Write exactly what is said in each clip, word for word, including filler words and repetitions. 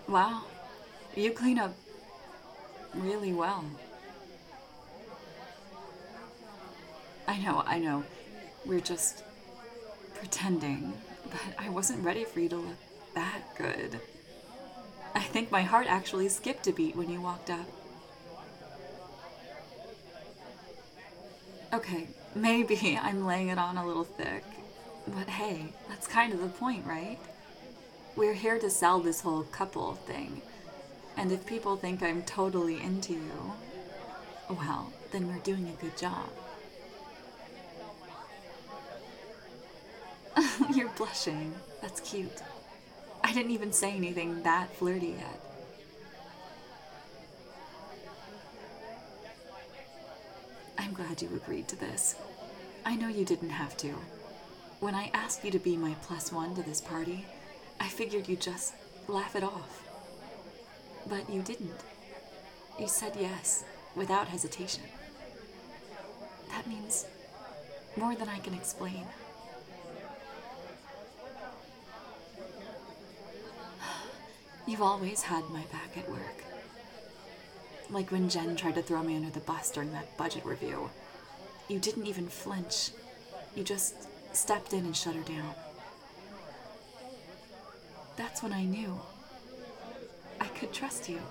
Wow, you clean up really well. I know, I know. We're just pretending, but I wasn't ready for you to look that good. I think my heart actually skipped a beat when you walked up. Okay, maybe I'm laying it on a little thick. But hey, that's kind of the point, right? We're here to sell this whole couple thing. And if people think I'm totally into you, well, then we're doing a good job. You're blushing. That's cute. I didn't even say anything that flirty yet. I'm glad you agreed to this. I know you didn't have to. When I asked you to be my plus one to this party, I figured you'd just laugh it off. But you didn't. You said yes, without hesitation. That means more than I can explain. You've always had my back at work. Like when Jen tried to throw me under the bus during that budget review. You didn't even flinch. You just stepped in and shut her down. That's when I knew I could trust you.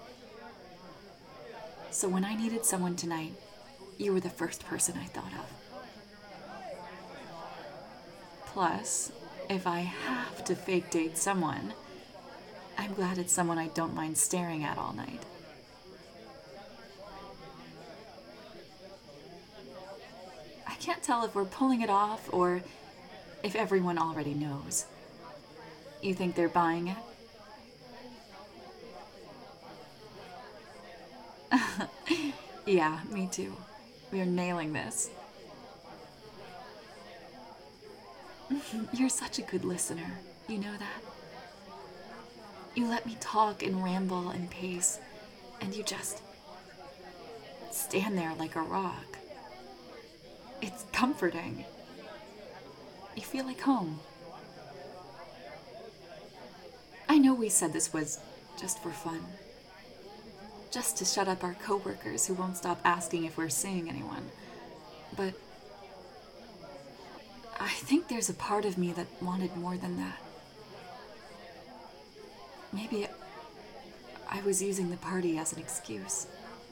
So when I needed someone tonight, you were the first person I thought of. Plus, if I have to fake date someone, I'm glad it's someone I don't mind staring at all night. I can't tell if we're pulling it off or if everyone already knows. You think they're buying it? Yeah, me too. We're nailing this. You're such a good listener. You know that? You let me talk and ramble and pace, and you just stand there like a rock. It's comforting. You feel like home. I know we said this was just for fun. Just to shut up our coworkers who won't stop asking if we're seeing anyone. But I think there's a part of me that wanted more than that. Maybe I was using the party as an excuse.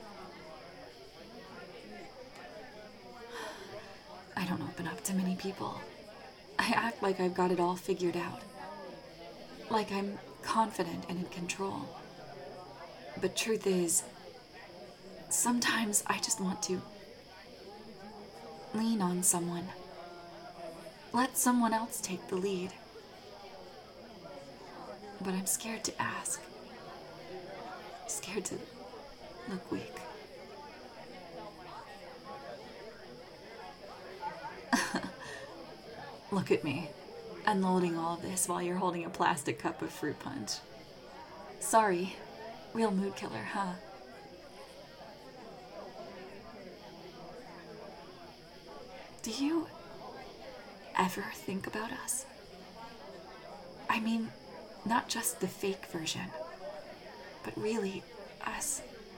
I don't open up to many people. I act like I've got it all figured out. Like I'm confident and in control. But truth is, sometimes I just want to lean on someone. Let someone else take the lead. But I'm scared to ask. Scared to look weak. Look at me, unloading all of this while you're holding a plastic cup of fruit punch. Sorry, real mood killer, huh? Do you ever think about us? I mean, not just the fake version, but really us.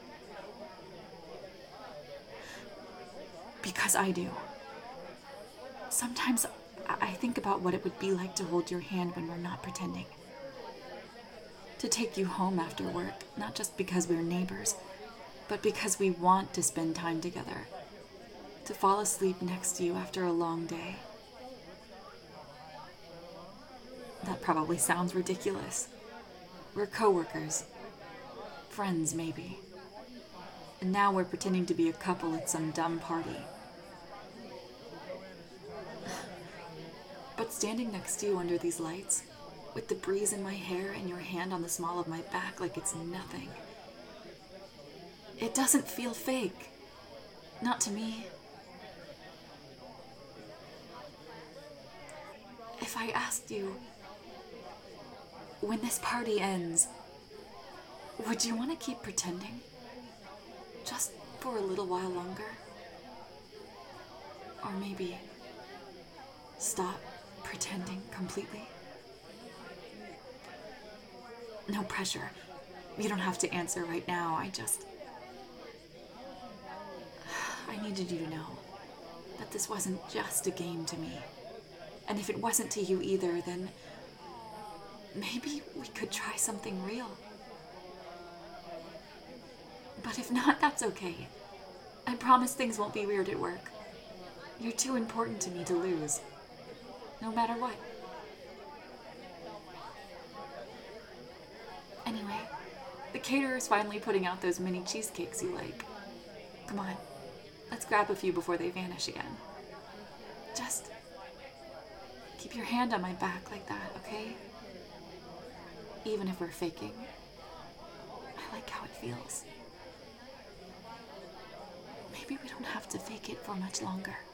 Because I do. Sometimes I think about what it would be like to hold your hand when we're not pretending. To take you home after work, not just because we're neighbors, but because we want to spend time together. To fall asleep next to you after a long day. That probably sounds ridiculous. We're coworkers. Friends, maybe. And now we're pretending to be a couple at some dumb party. But standing next to you under these lights, with the breeze in my hair and your hand on the small of my back like it's nothing. It doesn't feel fake. Not to me. If I asked you, when this party ends, would you want to keep pretending? Just for a little while longer? Or maybe stop pretending completely? No pressure. You don't have to answer right now. I just. I needed you to know that this wasn't just a game to me. And if it wasn't to you either, then maybe we could try something real. But if not, that's okay. I promise things won't be weird at work. You're too important to me to lose, no matter what. Anyway, the caterer's finally putting out those mini cheesecakes you like. Come on, let's grab a few before they vanish again. Just keep your hand on my back like that, okay? Even if we're faking. I like how it feels. Maybe we don't have to fake it for much longer.